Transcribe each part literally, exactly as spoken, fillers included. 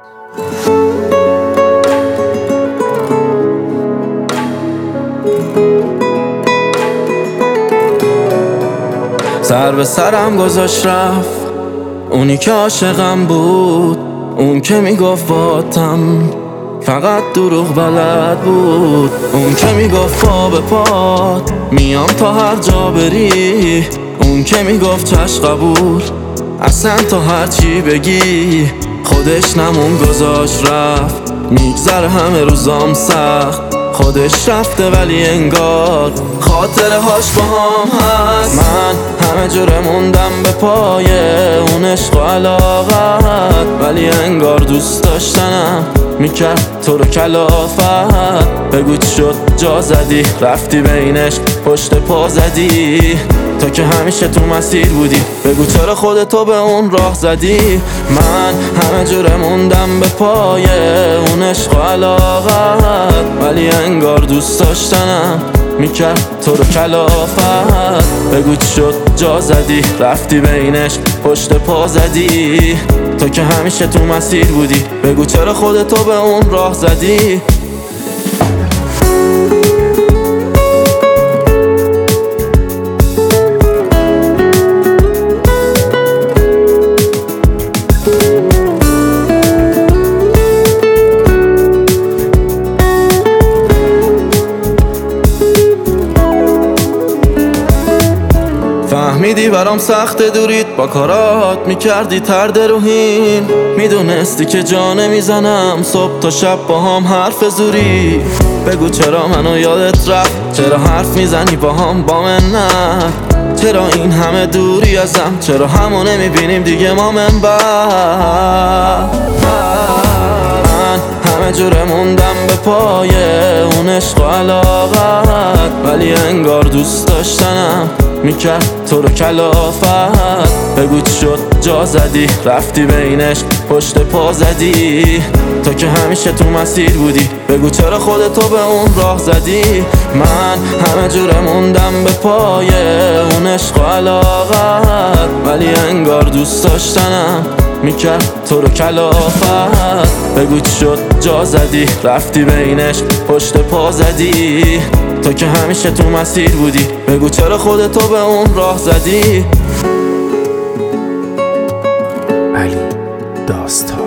سر به سرم گذاشت رفت اونی که عاشقم بود، اون که میگفت باتم فقط دروغ بلد بود، اون که میگفت پا به پات میام تا هر جا بری، اون که میگفت چشم قبول اصلا تا هر چی بگی. خودش نمون گذاشت رفت، میگذره همه روزام سخت، خودش رفته ولی انگار خاطره هاش با هم هست. من همه جوره موندم به پای اون عشق و علاقت، ولی انگار دوست داشتنم میکرد تو رو کلافت. بگو چی شد جا زدی رفتی بینش پشت پا زدی، تو که همیشه تو مسیر بودی، بگو چرا خودتو به اون راه زدی. من همه جوره موندم به پای اون عشق و علاقت، ولی انگار دوست داشتنم میکرد تو رو کلافت. بگو چی شد جا زدی رفتی بینش پشت پا زدی، تو که همیشه تو مسیر بودی، بگو چرا خودتو به اون راه زدی. فهمیدی برام سخت دورید، با کارات میکردی ترد روحین، میدونستی که جا نمیزنم صبح تا شب با هم حرف زوری. بگو چرا منو یادت رفت، چرا حرف میزنی با هم با من نه، چرا این همه دوری ازم، چرا همو نمیبینیم دیگه ما من بعد. من همه جوره موندم به پای اون عشق و علاقت، ولی انگار دوست داشتنم میکرد تو رو کلافت. بگو چی شد جا زدی رفتی بینش پشت پا زدی، تو که همیشه تو مسیر بودی، بگو چرا خودتو به اون راه زدی. من همه جوره موندم به پای اون عشق و علاقت، ولی انگار دوست داشتنم میکرد تو رو کلافت. بگو چی شد جا زدی رفتی بینش پشت پا زدی، تو که همیشه تو مسیر بودی، بگو چرا خودتو به اون راه زدی. علی داستان.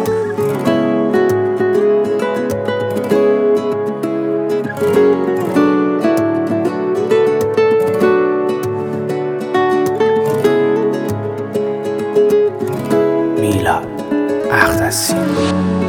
میلاد اقدسی.